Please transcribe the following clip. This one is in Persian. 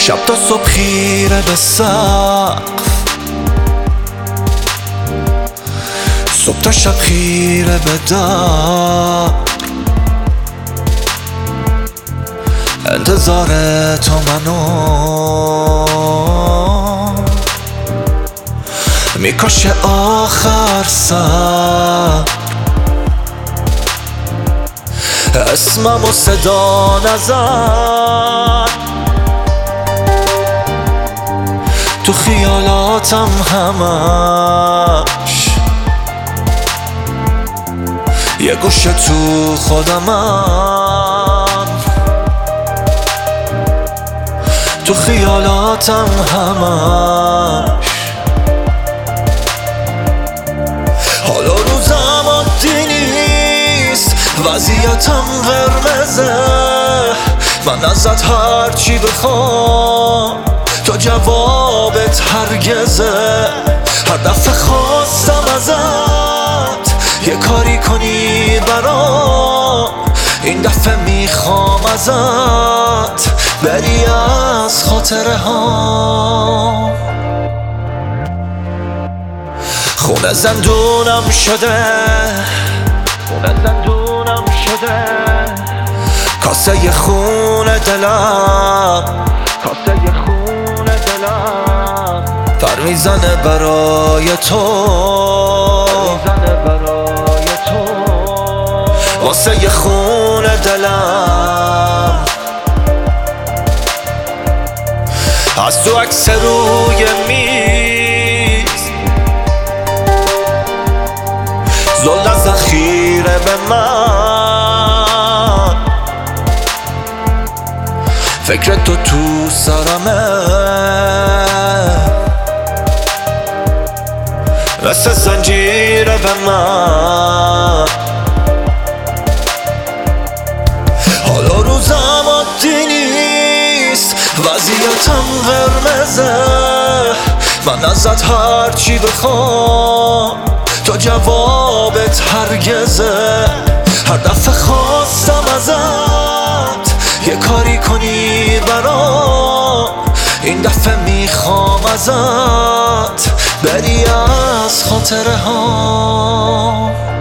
شب تا صبح خیره به سقف، صبح تا شب خیره به در، انتظار تو منو میکشه آخر سر. اسمم و صدا نزن، تو خیالاتم همش یه گوشه تو خودمم، تو خیالاتم همش. حالا روزم عادی نیست، وضعیتم قرمزه، من ازت هرچی بخوام تو جوابت هرگزه. هر دفعه خواستم ازت یه کاری کنی برام، این دفعه میخوام ازت بری از خاطره ها. خونه زندونم شده، خونه زندونم شده، کاسه خون دلم، کاسه خون دلم پر میزنه برای تو، میزنه برای تو، واسه خون دلم. از تو عکس روی میز، زل از ذخیره به من، فکر تو تو سرمه مثل زنجیره به من. حالا روزم عادی نیست، وضعیتم قرمزه، من ازت هرچی بخوام تو جوابت هرگزه. هر دفعه خواستم ازت یه کاری کنی برام، این دفعه میخوام ازت بری از خاطره ها.